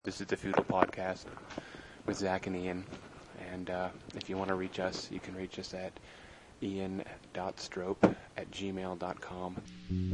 This is the Foodle Podcast with Zach and Ian. And if you want to reach us, you can reach us at ian.strope@gmail.com.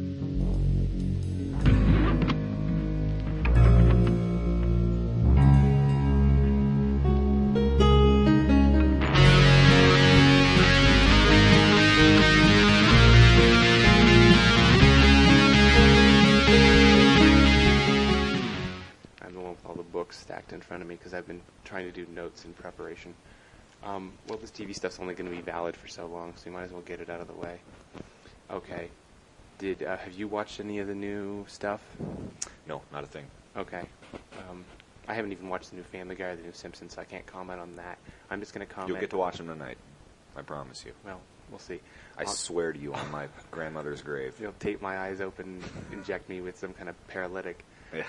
Stacked in front of me because I've been trying to do notes in preparation. Well, this TV stuff's only going to be valid for so long, so you might as well get it out of the way. Okay. Have you watched any of the new stuff? No, not a thing. Okay. I haven't even watched the new Family Guy or the new Simpsons, so I can't comment on that. I'm just going to comment. You'll get to watch them tonight. I promise you. Well, we'll see. I swear to you on my grandmother's grave. You'll tape my eyes open, inject me with some kind of paralytic. Yeah.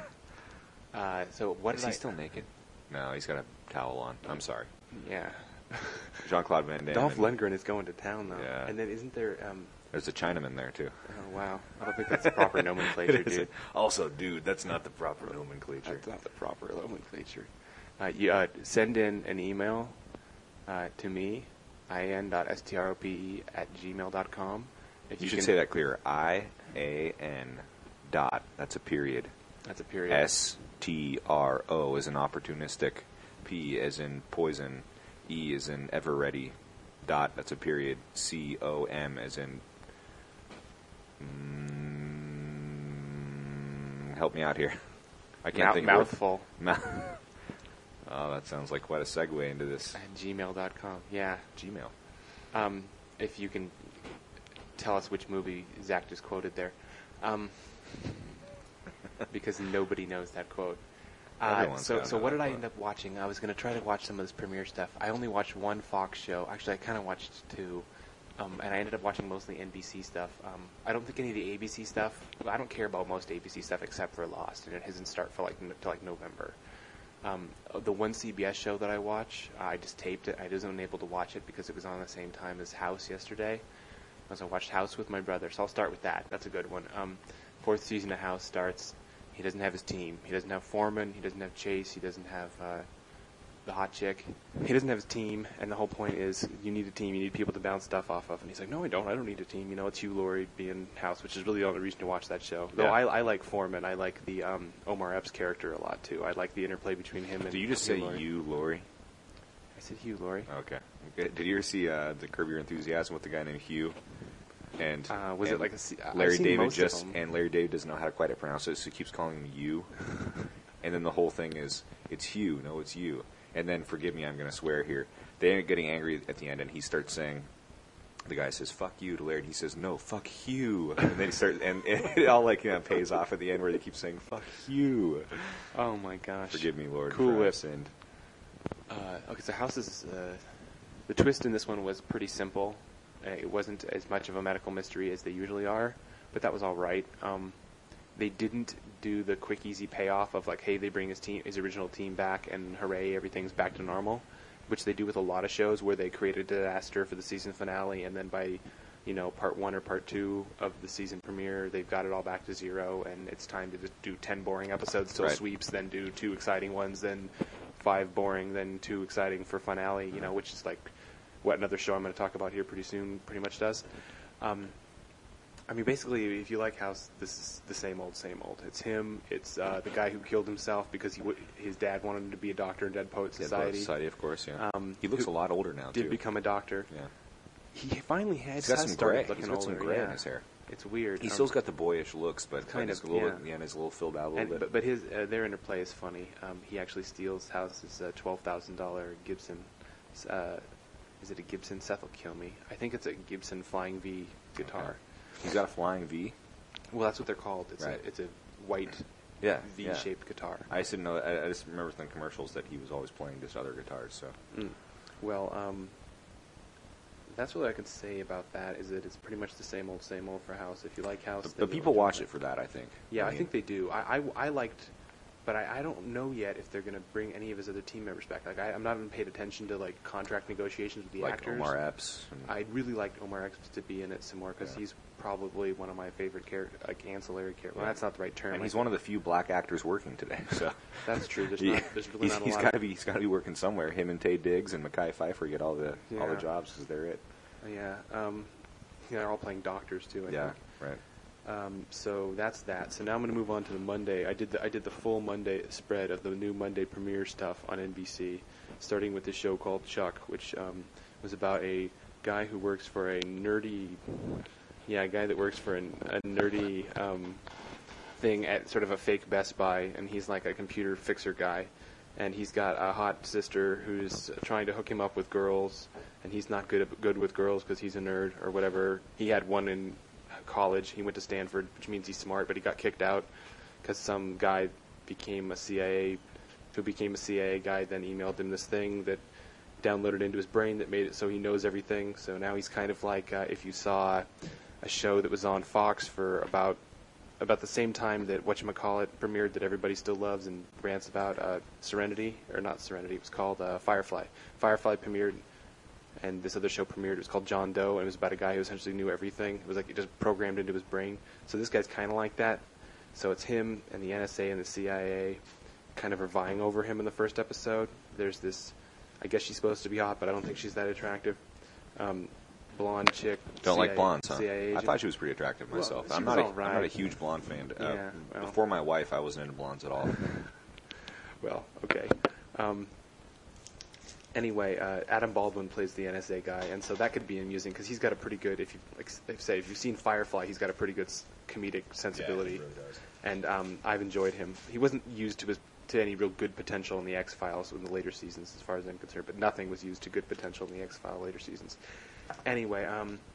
So what is he still naked? No, he's got a towel on. I'm sorry. Yeah. Jean-Claude Van Damme. Dolph Lundgren is going to town, though. Yeah. And then isn't there... There's a Chinaman there, too. Oh, wow. I don't think that's the proper nomenclature, dude. Also, dude, that's not the proper nomenclature. That's not the proper nomenclature. Send in an email to me, in.strope@gmail.com. You should say that clearer. I-A-N dot. That's a period. That's a period. S-T-R-O is an opportunistic. P as in poison. E as in ever ready. Dot, that's a period. C-O-M as in... help me out here. I can't think mouthful. Oh, that sounds like quite a segue into this. At gmail.com. Yeah. Gmail. If you can tell us which movie Zach just quoted there. Because nobody knows that quote. So what did I end up watching? I was going to try to watch some of this premiere stuff. I only watched one Fox show. Actually, I kind of watched two. And I ended up watching mostly NBC stuff. I don't think any of the ABC stuff. I don't care about most ABC stuff except for Lost, and it doesn't start for till November. The one CBS show that I watch, I just taped it. I wasn't able to watch it because it was on the same time as House yesterday. I watched House with my brother, so I'll start with that. That's a good one. Fourth season of House starts. He doesn't have his team. He doesn't have Foreman. He doesn't have Chase. He doesn't have the hot chick. He doesn't have his team, and the whole point is you need a team. You need people to bounce stuff off of. And he's like, no, I don't. I don't need a team. You know, it's Hugh Laurie being House, which is really the only reason to watch that show. Yeah. Though I like Foreman. I like the Omar Epps character a lot, too. I like the interplay between him and Did you just Hugh say Laurie. Hugh Laurie? I said Hugh Laurie. Okay. Did you ever see the Curb Your Enthusiasm with the guy named Hugh? And it like Larry David Larry David doesn't know how to quite pronounce it, so he keeps calling him you. And then the whole thing is, it's Hugh, no, it's you. And then, forgive me, I'm going to swear here. They end up getting angry at the end, and he starts saying, the guy says, "Fuck you" to Larry, and he says, "No, fuck Hugh." And then he starts, and it all pays off at the end where they keep saying, "Fuck Hugh." Oh my gosh! Forgive me, Lord. Cool Whip. Sinned. Okay, so House is the twist in this one was pretty simple. It wasn't as much of a medical mystery as they usually are, but that was all right. They didn't do the quick, easy payoff of hey, they bring his original team back, and hooray, everything's back to normal, which they do with a lot of shows where they create a disaster for the season finale, and then by part 1 or part 2 of the season premiere, they've got it all back to zero, and it's time to just do 10 boring episodes till sweeps, then do 2 exciting ones, then 5 boring, then 2 exciting for finale, which is what another show I'm going to talk about here pretty soon pretty much does. Basically, if you like House, this is the same old, same old. It's him. It's the guy who killed himself because his dad wanted him to be a doctor in Dead Poets Society. Dead Poets Society, of course, yeah. He looks a lot older now, too. Did become a doctor. Yeah. He finally has got some gray. looking He's got some gray older, in his hair. It's weird. He still's got the boyish looks, but kind of, a little bit, and he's a little filled out a little bit. But his their interplay is funny. He actually steals House's $12,000 Gibson. Is it a Gibson? Seth will kill me. I think it's a Gibson Flying V guitar. Okay. He's got a Flying V? Well, that's what they're called. It's a white V-shaped guitar. I just didn't know. I just remember from the commercials that he was always playing just other guitars. So, Well, that's what I can say about that. Is that it's pretty much the same old for House. If you like House, but people watch it for that, I think. Yeah, I think they do. I liked but I don't know yet if they're going to bring any of his other team members back. Like I'm not even paid attention to like contract negotiations with the actors. Like Omar Epps. I'd really like Omar Epps to be in it some more because he's probably one of my favorite like ancillary characters. Well, that's not the right term. And he's one of the few black actors working today. So that's true. There's really not a lot. He's got to be working somewhere. Him and Taye Diggs and Mekhi Phifer get all the jobs because they're it. Yeah. They're all playing doctors too. I think. Right. So that's that. So now I'm going to move on to the Monday. I did the full Monday spread of the new Monday premiere stuff on NBC, starting with this show called Chuck, which was about a guy who works for a nerdy thing at sort of a fake Best Buy, and he's like a computer fixer guy, and he's got a hot sister who's trying to hook him up with girls, and he's not good with girls because he's a nerd or whatever. He had one in college. He went to Stanford, which means he's smart, but he got kicked out because some guy became a CIA guy, then emailed him this thing that downloaded into his brain that made it so he knows everything. So now he's kind of like if you saw a show that was on Fox for about the same time that whatchamacallit premiered that everybody still loves and rants about, Serenity, or not Serenity, it was called Firefly. Firefly premiered, and this other show premiered. It was called John Doe, and it was about a guy who essentially knew everything. It was like it just programmed into his brain. So this guy's kind of like that. So it's him and the NSA and the CIA kind of are vying over him in the first episode. There's this, I guess she's supposed to be hot, but I don't think she's that attractive. Blonde chick. Don't like blondes, huh? CIA agent. I thought she was pretty attractive myself. Well, I'm not a huge blonde fan. Before my wife, I wasn't into blondes at all. Well, okay. Anyway, Adam Baldwin plays the NSA guy, and so that could be amusing because he's got a pretty good. If you've seen Firefly, he's got a pretty good comedic sensibility. Yeah, he really does. And I've enjoyed him. He wasn't used to any real good potential in the X-Files in the later seasons, as far as I'm concerned. But nothing was used to good potential in the X-Files later seasons. Anyway,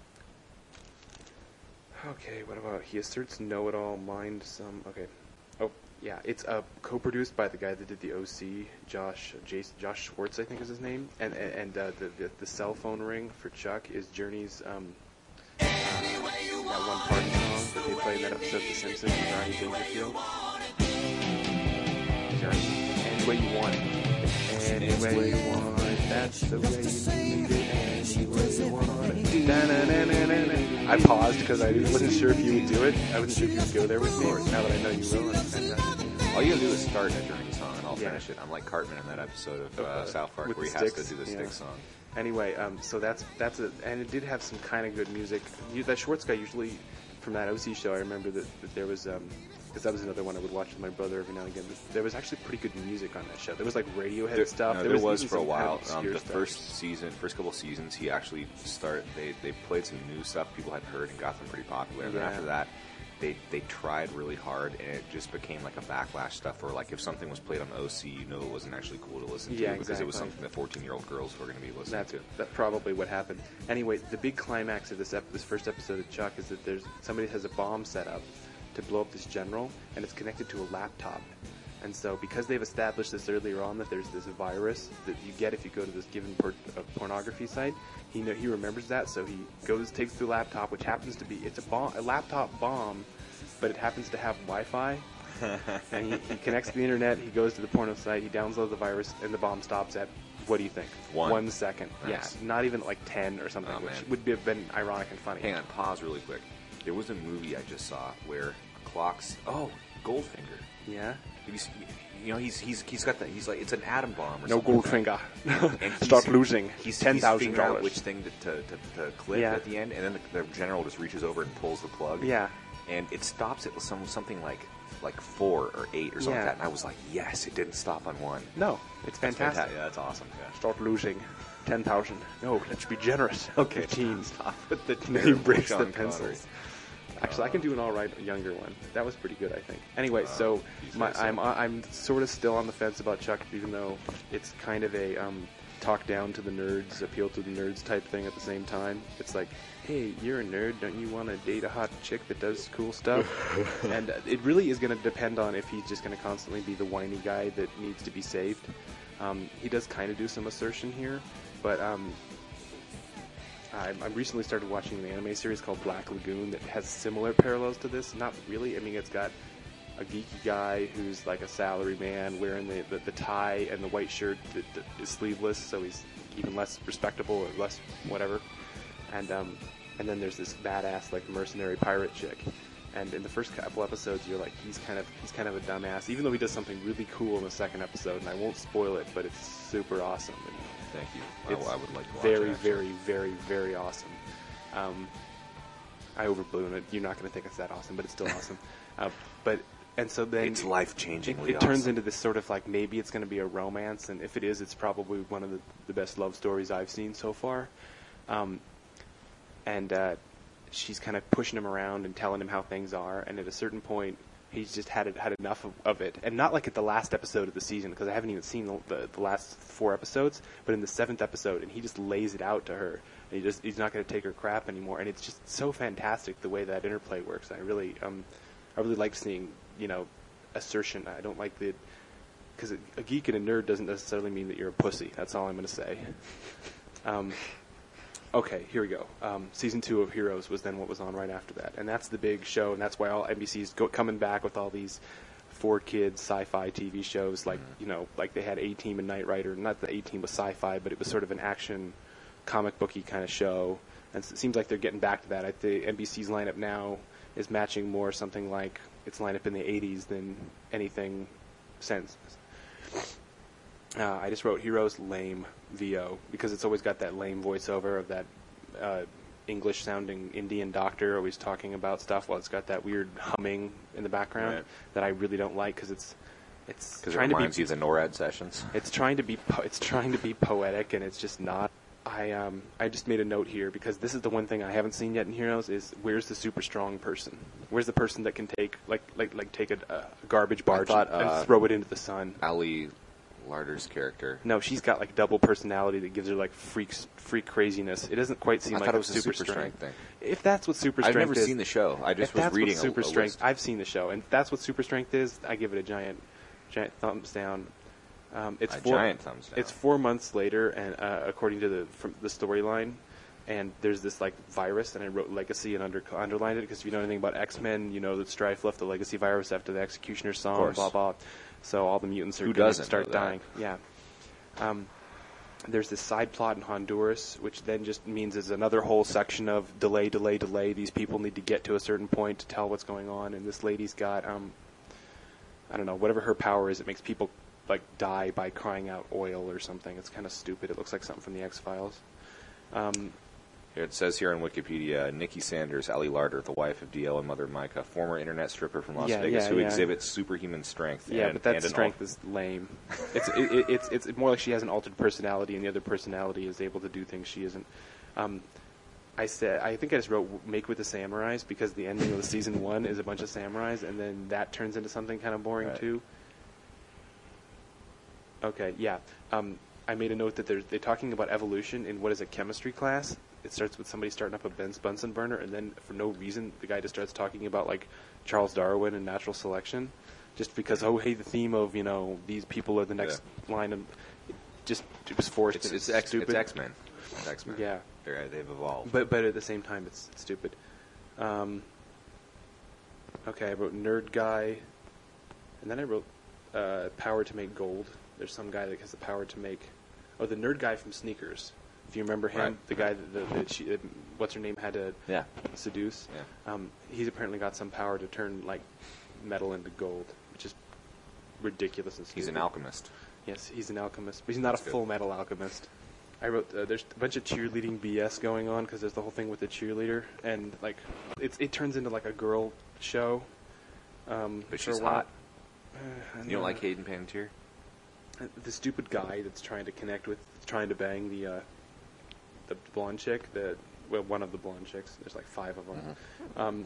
okay, what about he asserts know-it-all, mind some. Okay, oh yeah, it's co-produced by the guy that did the OC, Josh Schwartz, I think is his name, and the cell phone ring for Chuck is Journey's that one party song that they played in that episode of The Simpsons with Rodney Dangerfield. Any way you want it. Any way you want it. That's the way you need it. Any way you want it. Da-na-na-na-na-na. I paused because I wasn't sure if you would do it. I wasn't sure if you would go there with me. Now that I know you will, it's fantastic. All you gotta do is start a Journey song and I'll finish it. I'm like Cartman in that episode of South Park where he has to do the Styx song. Anyway, so that's it, and it did have some kind of good music. That Schwartz guy usually, from that OC show, I remember that there was, because that was another one I would watch with my brother every now and again. There was actually pretty good music on that show. There was like Radiohead stuff. No, there was for a while. The first couple seasons, he actually they played some new stuff people had heard and got them pretty popular. And then after that, they tried really hard, and it just became like a backlash stuff where, like, if something was played on OC, it wasn't actually cool to listen to because it was something that 14-year-old girls were going to be listening to. That's probably what happened. Anyway, the big climax of this first episode of Chuck is that somebody has a bomb set up to blow up this general, and it's connected to a laptop. And so because they've established this earlier on that there's this virus that you get if you go to this given pornography site, he remembers that, so he takes the laptop, which happens to be a laptop bomb, but it happens to have Wi-Fi. And he connects to the internet, he goes to the porno site, he downloads the virus, and the bomb stops at, what do you think? 1 second. Nice. Yeah, not even like 10 or something, which would have been ironic and funny. Hang on, pause really quick. There was a movie I just saw where clocks. Oh, Goldfinger. Yeah. He's got that. He's like, it's an atom bomb or no something. No Goldfinger. And start losing. He's $10,000. Out which thing to clip at the end, and then the general just reaches over and pulls the plug. Yeah. And it stops at something like 4 or 8 or something like that. And I was like, yes, it didn't stop on 1. No, it's fantastic. Yeah, that's awesome. Yeah. Start losing. 10,000. No, let's be generous. Okay, teens. Stop with the he breaks the pencils. Actually, I can do an all right younger one. That was pretty good, I think. Anyway, so I'm sort of still on the fence about Chuck, even though it's kind of a talk down to the nerds, appeal to the nerds type thing at the same time. It's like, hey, you're a nerd. Don't you want to date a hot chick that does cool stuff? And it really is going to depend on if he's just going to constantly be the whiny guy that needs to be saved. He does kind of do some assertion here, but I recently started watching an anime series called Black Lagoon that has similar parallels to this. Not really. I mean, it's got a geeky guy who's like a salary man wearing the tie and the white shirt that is sleeveless, so he's even less respectable or less whatever. And then there's this badass like mercenary pirate chick. And in the first couple episodes, you're like, he's kind of a dumbass, even though he does something really cool in the second episode, and I won't spoil it, but it's super awesome. And thank you. I would like to watch very, it, very, very, very awesome. I overblew it. You're not going to think it's that awesome, but it's still awesome. And so then it's life-changingly it turns into this sort of like, maybe it's going to be a romance, and if it is, it's probably one of the best love stories I've seen so far. She's kind of pushing him around and telling him how things are, and at a certain point, he's just had enough of it. And not like at the last episode of the season, because I haven't even seen the last 4 episodes, but in the 7th episode, and he just lays it out to her. And he's not going to take her crap anymore, and it's just so fantastic the way that interplay works. I really like seeing, assertion. I don't like because a geek and a nerd doesn't necessarily mean that you're a pussy. That's all I'm going to say. Okay, here we go. Season 2 of Heroes was then what was on right after that, and that's the big show, and that's why all NBC's coming back with all these 4-kids sci-fi TV shows, like like they had A-Team and Knight Rider. Not that A-Team was sci-fi, but it was sort of an action, comic booky kind of show, and it seems like they're getting back to that. The NBC's lineup now is matching more something like its lineup in the 80s than anything since. I just wrote Heroes lame VO because it's always got that lame voiceover of that English-sounding Indian doctor always talking about stuff while it's got that weird humming in the background that I really don't like because it's trying to be you the NORAD sessions. It's trying to be poetic, and it's just not. I just made a note here because this is the one thing I haven't seen yet in Heroes is where's the super strong person? Where's the person that can take take a garbage barge and throw it into the sun? Ali Larder's character. No, she's got like double personality that gives her like freak craziness. It doesn't quite seem like it was a super strength thing. If that's what super strength is, I've never seen the show. I just was reading super strength. list. I've seen the show, and if that's what super strength is, I give it a giant thumbs down. Giant thumbs down. It's 4 months later, and according to the storyline, and there's this like virus, and I wrote Legacy and underlined it because if you know anything about X-Men, you know that Strife left the Legacy virus after the Executioner song, blah blah. So all the mutants are going to start dying. Yeah. There's this side plot in Honduras, which then just means there's another whole section of delay. These people need to get to a certain point to tell what's going on, and this lady's got I don't know, whatever her power is, it makes people like die by crying out oil or something. It's kind of stupid. It looks like something from the X-Files. It says here on Wikipedia, Nikki Sanders, Ali Larder, the wife of DL and mother Micah, former internet stripper from Las Vegas, who exhibits superhuman strength. Yeah, but that strength is lame. It's more like she has an altered personality, and the other personality is able to do things she isn't. I think I just wrote Make with the Samurais because the ending of the season 1 is a bunch of samurais, and then that turns into something kind of boring too. Okay, yeah. I made a note that they're talking about evolution in what is a chemistry class. It starts with somebody starting up a Bunsen burner, and then for no reason, the guy just starts talking about like Charles Darwin and natural selection, just because the theme of these people are the next line of it was forced. It's stupid. It's X-Men. It's X-Men. Yeah, they've evolved. But at the same time, it's stupid. Okay, I wrote nerd guy, and then I wrote power to make gold. There's some guy that has the power to make. Oh, the nerd guy from Sneakers. If you remember him, the guy that what's her name had to seduce. Yeah. He's apparently got some power to turn like metal into gold, which is ridiculous and stupid. He's an alchemist. Yes, he's an alchemist, but he's not a full metal alchemist. I wrote there's a bunch of cheerleading BS going on because there's the whole thing with the cheerleader, and like it turns into like a girl show. But she's hot. You don't like Hayden Panettiere? The stupid guy that's trying to bang the blonde chick, one of the blonde chicks. There's like 5 of them.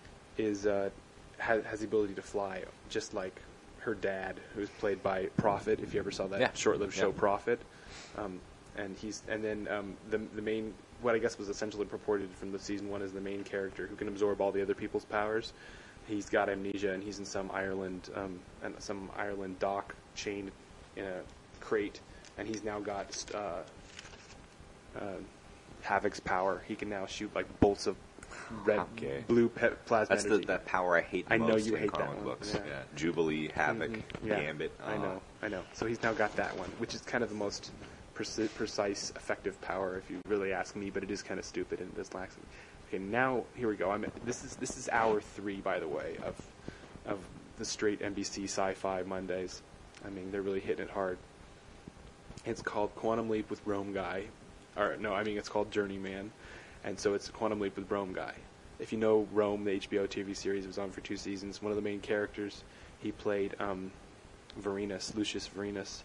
Has the ability to fly, just like her dad, who's played by Prophet. If you ever saw that short-lived show, Prophet, and then the main, what I guess was essentially purported from the season 1 is the main character who can absorb all the other people's powers. He's got amnesia, and he's in some Ireland dock chained in a crate, and he's now got Havoc's power. He can now shoot like bolts of red, blue plasma energy. That's that power I hate the most. I know you hate comic that one. books. Yeah. Jubilee, Havoc, Gambit. I know. So he's now got that one, which is kind of the most precise, effective power, if you really ask me. But it is kind of stupid and it does lack. Okay, now here we go. This is hour 3, by the way, of the straight NBC Sci-Fi Mondays. I mean, they're really hitting it hard. It's called Quantum Leap with Rome Guy. It's called Journeyman. And so it's Quantum Leap with Rome Guy. If you know Rome, the HBO TV series, was on for 2 seasons. One of the main characters, he played Lucius Vorenus.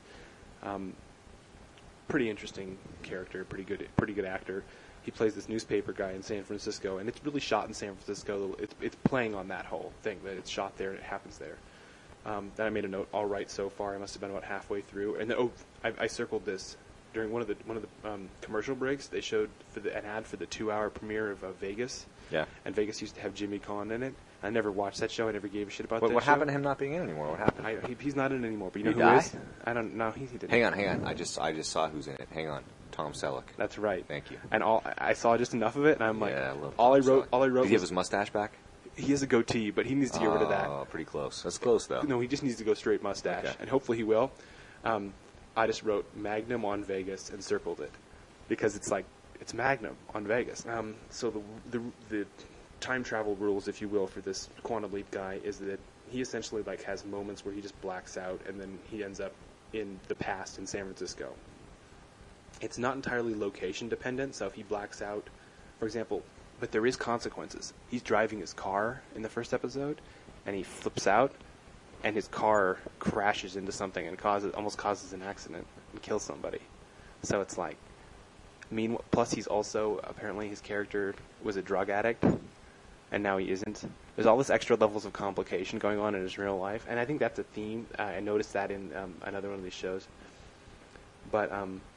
Pretty interesting character, pretty good actor. He plays this newspaper guy in San Francisco, and it's really shot in San Francisco. It's playing on that whole thing, that it's shot there and it happens there. Then I made a note. All right, so far I must have been about halfway through, and then, I circled this during one of the commercial breaks. They showed an ad for the 2-hour premiere of Vegas. Yeah. And Vegas used to have Jimmy Kahn in it. I never watched that show. I never gave a shit about that. What happened to him not being in anymore? What happened? He's not in it anymore. But you know who die? is? I don't know. He didn't. Hang on. I just saw who's in it. Hang on. Tom Selleck. That's right. Thank you. And I saw just enough of it, and I'm like, I love all I wrote. Did he have his mustache back? He has a goatee, but he needs to get rid of that. Oh, pretty close. That's close, though. No, he just needs to go straight mustache, and hopefully he will. I just wrote Magnum on Vegas and circled it because it's Magnum on Vegas. So the time travel rules, if you will, for this Quantum Leap guy is that he essentially has moments where he just blacks out and then he ends up in the past in San Francisco. It's not entirely location dependent, so if he blacks out, for example, but there is consequences. He's driving his car in the first episode, and he flips out, and his car crashes into something and almost causes an accident and kills somebody. So it's plus he's also, apparently his character was a drug addict, and now he isn't. There's all this extra levels of complication going on in his real life, and I think that's a theme. I noticed that in another one of these shows. But,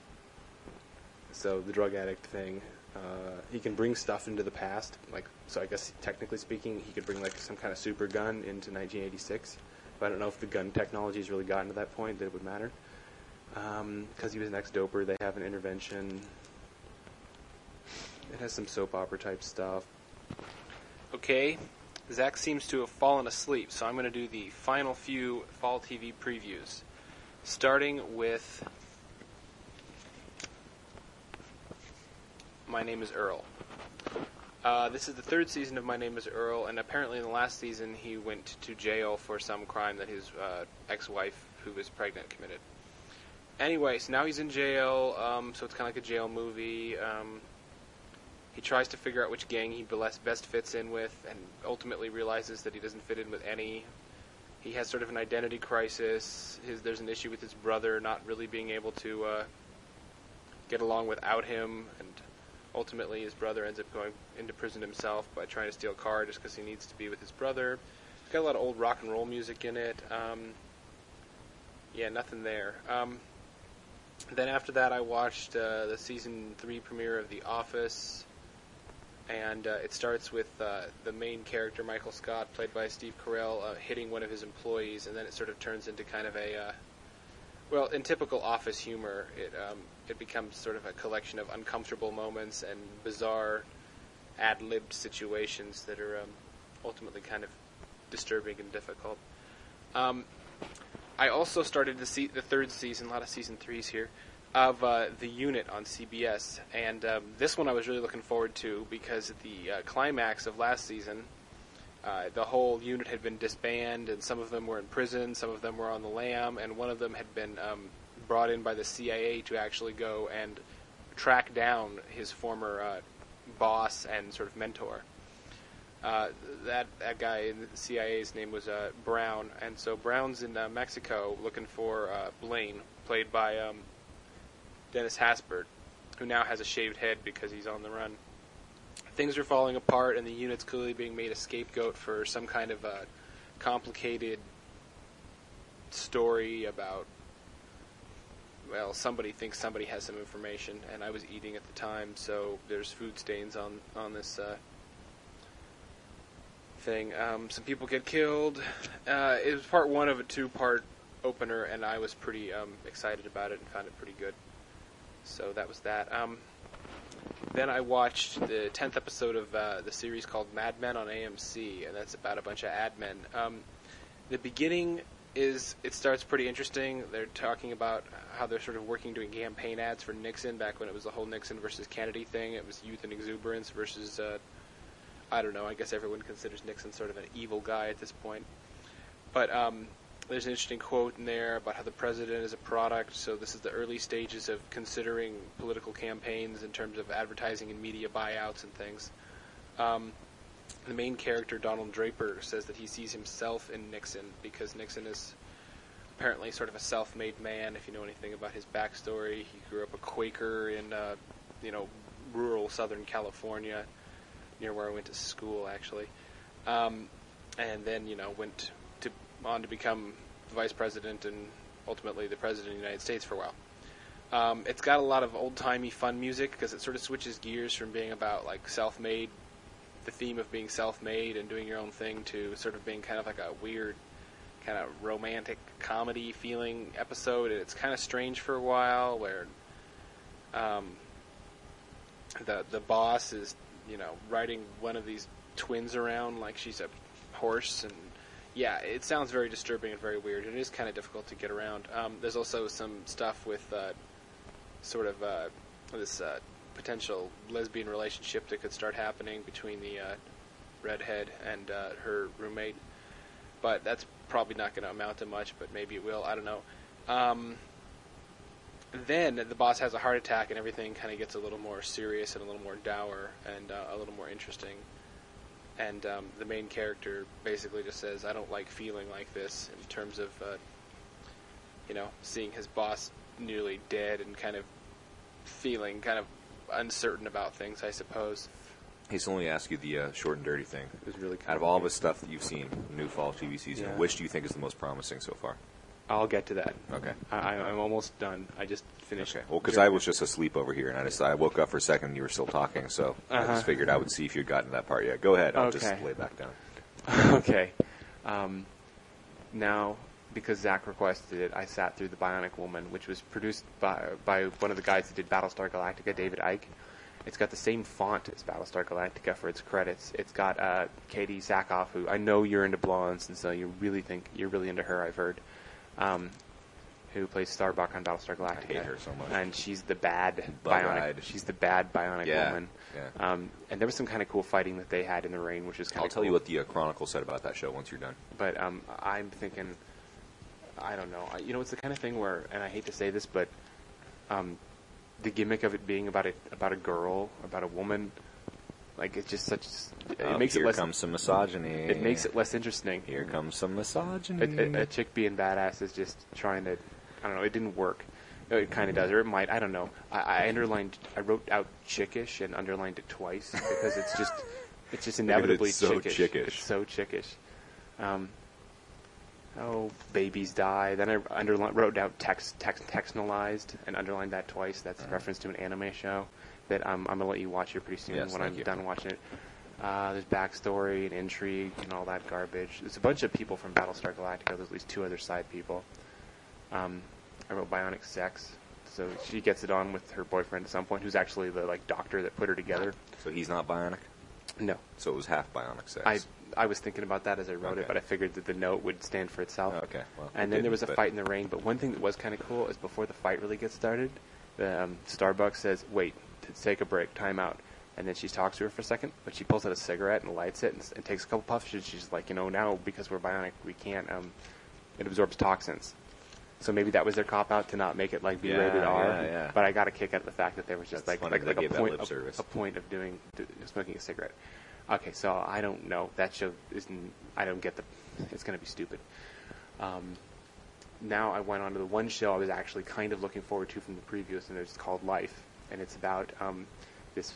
so the drug addict thing, he can bring stuff into the past, so I guess technically speaking, he could bring some kind of super gun into 1986. But I don't know if the gun technology has really gotten to that point that it would matter. Because he was an ex-doper, they have an intervention. It has some soap opera type stuff. Okay, Zach seems to have fallen asleep, so I'm going to do the final few fall TV previews, starting with My Name is Earl. This is the 3rd season of My Name is Earl, and apparently in the last season he went to jail for some crime that his ex-wife, who was pregnant, committed. Anyway, so now he's in jail, so it's kind of like a jail movie. He tries to figure out which gang he best fits in with, and ultimately realizes that he doesn't fit in with any. He has sort of an identity crisis. There's an issue with his brother not really being able to get along without him, and ultimately his brother ends up going into prison himself by trying to steal a car just because he needs to be with his brother. It's got a lot of old rock and roll music in it. Nothing there. Then after that I watched the season 3 premiere of The Office. And it starts with the main character, Michael Scott, played by Steve Carell, hitting one of his employees, and then it sort of turns into kind of a, in typical Office humor, it becomes sort of a collection of uncomfortable moments and bizarre ad-libbed situations that are ultimately kind of disturbing and difficult. I also started to see the 3rd season, a lot of season 3s here, of The Unit on CBS, and this one I was really looking forward to because at the climax of last season, the whole unit had been disbanded, and some of them were in prison, some of them were on the lam, and one of them had been brought in by the CIA to actually go and track down his former boss and sort of mentor. That guy in the CIA's name was Brown, and so Brown's in Mexico looking for Blaine, played by Dennis Haysbert, who now has a shaved head because he's on the run. Things are falling apart, and the unit's clearly being made a scapegoat for some kind of a complicated story about, somebody thinks somebody has some information, and I was eating at the time, so there's food stains on this thing. Some people get killed. It was part 1 of a 2-part opener, and I was pretty excited about it and found it pretty good. So that was that. Then I watched the 10th episode of the series called Mad Men on AMC, and that's about a bunch of ad men. The beginning it starts pretty interesting. They're talking about how they're sort of working doing campaign ads for Nixon back when it was the whole Nixon versus Kennedy thing. It was youth and exuberance versus, I don't know, I guess everyone considers Nixon sort of an evil guy at this point. But there's an interesting quote in there about how the president is a product, so this is the early stages of considering political campaigns in terms of advertising and media buyouts and things. The main character, Donald Draper, says that he sees himself in Nixon because Nixon is apparently sort of a self-made man. If you know anything about his backstory, he grew up a Quaker in, rural Southern California, near where I went to school, actually. And then, went on to become the vice president and ultimately the president of the United States for a while. It's got a lot of old-timey fun music because it sort of switches gears from being about like self-made, the theme of being self-made and doing your own thing, to sort of being kind of like a weird kind of romantic comedy feeling episode. And it's kind of strange for a while where the boss is, riding one of these twins around like she's a horse, and yeah, it sounds very disturbing and very weird. It is kind of difficult to get around. There's also some stuff with sort of this potential lesbian relationship that could start happening between the redhead and her roommate. But that's probably not going to amount to much, but maybe it will. I don't know. Then the boss has a heart attack and everything kind of gets a little more serious and a little more dour and a little more interesting. And the main character basically just says, I don't like feeling like this, in terms of, seeing his boss nearly dead and kind of feeling kind of uncertain about things, I suppose. Hey, so let me ask you the short and dirty thing. It was really out of all the stuff that you've seen, new fall TV season, which do you think is the most promising so far? I'll get to that. Okay. I'm almost done. I just finished. Okay. Well, because I was just asleep over here, and I woke up for a second and you were still talking, so I just figured I would see if you'd gotten to that part yet. Go ahead. I'll just lay back down. Okay. Now, because Zach requested it, I sat through The Bionic Woman, which was produced by one of the guys who did Battlestar Galactica, David Icke. It's got the same font as Battlestar Galactica for its credits. It's got Katie Sackhoff, who I know you're into blondes, and so you really think you're really into her, I've heard, who plays Starbuck on Battlestar Galactica. I hate her so much. And she's the bad Bionic. She's the bad Bionic Woman. Yeah. And there was some kind of cool fighting that they had in the rain, which is kind of cool. I'll tell you what the Chronicle said about that show once you're done. But I'm thinking, I don't know. It's the kind of thing where, and I hate to say this, but the gimmick of it being about a girl, about a woman, like it's just such. It makes it less. Here comes some misogyny. It makes it less interesting. Here comes some misogyny. A chick being badass is just trying to. I don't know. It didn't work. It kind of does, or it might. I don't know. I wrote out chickish and underlined it twice because it's just inevitably it's so chickish. It's so chickish. Babies die. Then I wrote down textualized and underlined that twice. That's a reference to an anime show that I'm going to let you watch here pretty soon when I'm done watching it. There's backstory and intrigue and all that garbage. There's a bunch of people from Battlestar Galactica. There's at least 2 other side people. I wrote bionic sex. So she gets it on with her boyfriend at some point, who's actually the doctor that put her together. So he's not bionic? No. So it was half bionic sex. I was thinking about that as I wrote it, but I figured that the note would stand for itself. Okay. Well, and then there was a fight in the rain, but one thing that was kind of cool is before the fight really gets started, the Starbucks says, wait, take a break, time out. And then she talks to her for a second, but she pulls out a cigarette and lights it and takes a couple puffs. And she's like, now because we're bionic, we can't, it absorbs toxins. So maybe that was their cop-out to not make it be rated R. Yeah. But I got a kick out of the fact that there was just a point of smoking a cigarette. Okay, so I don't know. That show isn't. I don't get it's going to be stupid. Now I went on to the one show I was actually kind of looking forward to from the previous, and it's called Life, and it's about this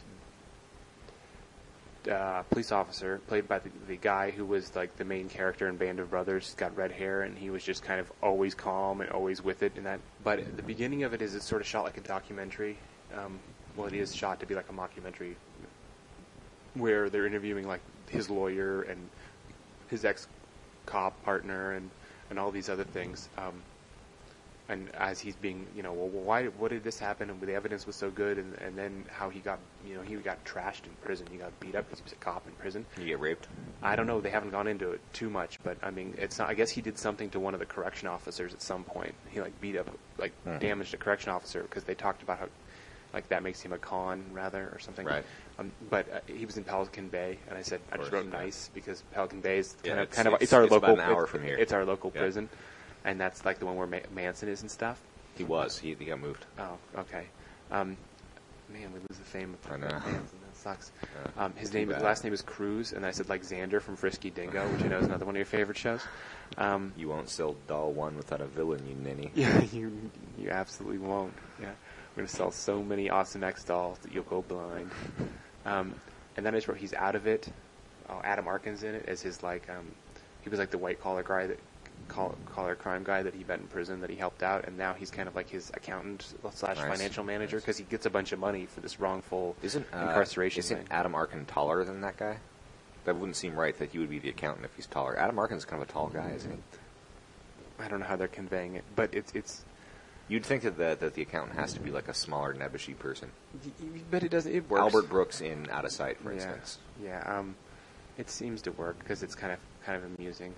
police officer played by the guy who was the main character in Band of Brothers. He's got red hair, and he was just kind of always calm and always with it. But at the beginning of it's sort of shot like a documentary. It is shot to be like a mockumentary, where they're interviewing his lawyer and his ex-cop partner and all these other things. and as he's being, what did this happen? And the evidence was so good, and then how he got, he got trashed in prison. He got beat up because he was a cop in prison. Did he get raped? I don't know. They haven't gone into it too much, but I mean, it's not. I guess he did something to one of the correction officers at some point. He beat up, damaged a correction officer because they talked about how, that makes him a con rather or something. Right. But he was in Pelican Bay, and I said I just wrote nice because Pelican Bay is it's our local. About an hour from here. It's our local prison. And that's the one where Manson is and stuff. He was. He got moved. Oh, okay. Man, we lose the fame of Manson. That sucks. His last name is Cruz, and I said Xander from Frisky Dingo, which I know is another one of your favorite shows. You won't sell Doll 1 without a villain, you ninny. Yeah, you absolutely won't. Yeah, we're gonna sell so many Awesome X dolls that you'll go blind. And then I just wrote he's out of it. Oh, Adam Arkin's in it as his he was the white collar guy that. Collar crime guy that he met in prison that he helped out, and now he's kind of his accountant / financial manager because he gets a bunch of money for this wrongful incarceration. Isn't Adam Arkin taller than that guy? That wouldn't seem right that he would be the accountant if he's taller. Adam Arkin's kind of a tall guy, isn't he? I don't know how they're conveying it, but it's. You'd think that the accountant has to be a smaller, nebbishy person. But it doesn't. It works. Albert Brooks in Out of Sight, for instance. Yeah. It seems to work because it's kind of amusing.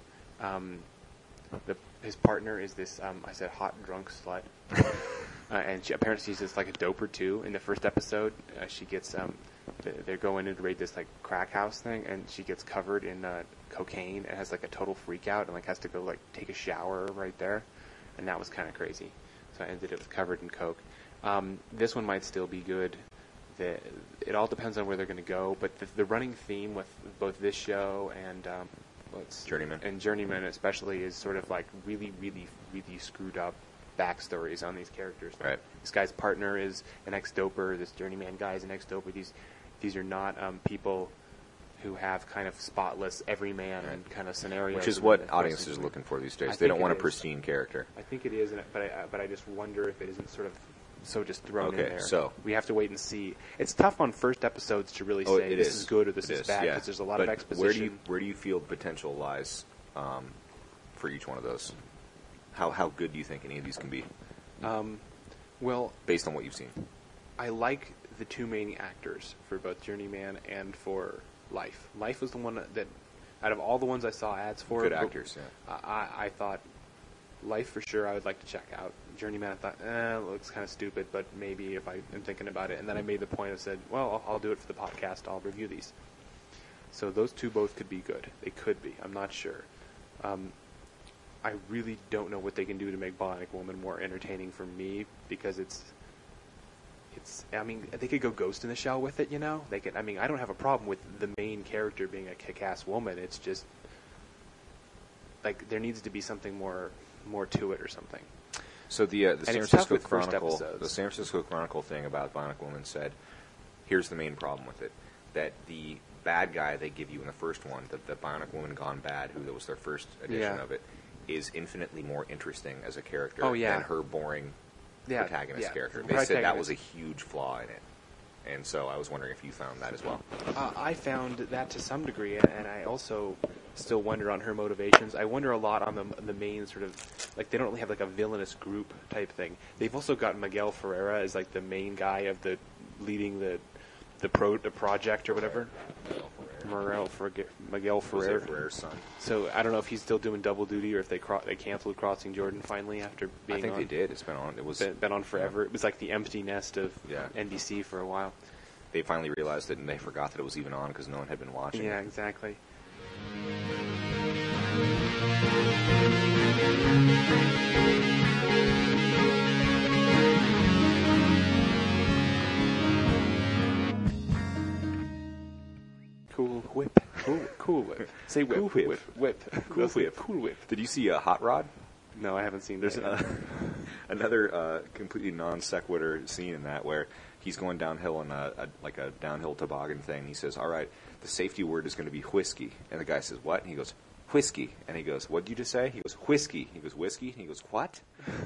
His partner is this, I said, hot drunk slut, and apparently she's just a doper too. In the first episode, she gets they're going in to raid this crack house thing, and she gets covered in cocaine and has a total freak out and has to go take a shower right there, and that was kind of crazy. So I ended up covered in coke. This one might still be good. It all depends on where they're going to go, but the running theme with both this show and Journeyman. And Journeyman especially is sort of really, really, really screwed up backstories on these characters. Right. This guy's partner is an ex-doper. This Journeyman guy is an ex-doper. These are not people who have kind of spotless everyman kind of scenarios. Which is what audiences are looking for these days. They don't want a pristine character. I think it is, but I just wonder if it isn't sort of so just thrown in there. So we have to wait and see. It's tough on first episodes to really say this is good or this is bad because there's a lot of exposition. Where do you feel the potential lies for each one of those? How good do you think any of these can be? Well, based on what you've seen, I like the two main actors for both Journeyman and for Life. Life was the one that, out of all the ones I saw ads for, good actors. Yeah. I thought Life for sure I would like to check out. Journeyman I thought, it looks kind of stupid, but maybe if I am thinking about it. And then I made the point of said, well, I'll do it for the podcast. I'll review these. So those two both could be good. They could be. I'm not sure. I really don't know what they can do to make Bionic Woman more entertaining for me because it's. I mean, they could go Ghost in the Shell with it, They could. I mean, I don't have a problem with the main character being a kick-ass woman. It's just there needs to be something more to it or something. So the San Francisco Chronicle thing about Bionic Woman said, here's the main problem with it, that the bad guy they give you in the first one, the Bionic Woman Gone Bad, that was their first edition of it, is infinitely more interesting as a character than her boring protagonist character. They said that was a huge flaw in it. And so I was wondering if you found that as well. I found that to some degree, and I also still wonder on her motivations. I wonder a lot on the main sort of, they don't really have a villainous group type thing. They've also got Miguel Ferreira as the main guy of leading the project or whatever. Miguel Ferreira. Ferreira's son. So I don't know if he's still doing double duty or if they canceled Crossing Jordan finally after being on. I think they did. It's been on. It was been on forever. It was the empty nest of NBC for a while. They finally realized it and they forgot that it was even on because no one had been watching. Yeah, exactly. Cool Whip. Cool Whip. Say whip. Cool Whip. Cool Whip. Cool Whip. Did you see Hot Rod? No, I haven't seen. There's another completely non sequitur scene in that where he's going downhill on a downhill toboggan thing. He says, "All right, the safety word is going to be whiskey." And the guy says, "What?" And he goes, "Whiskey." And he goes, "What did you just say?" He goes, "Whiskey." He goes, "Whiskey?" And he goes, "What?"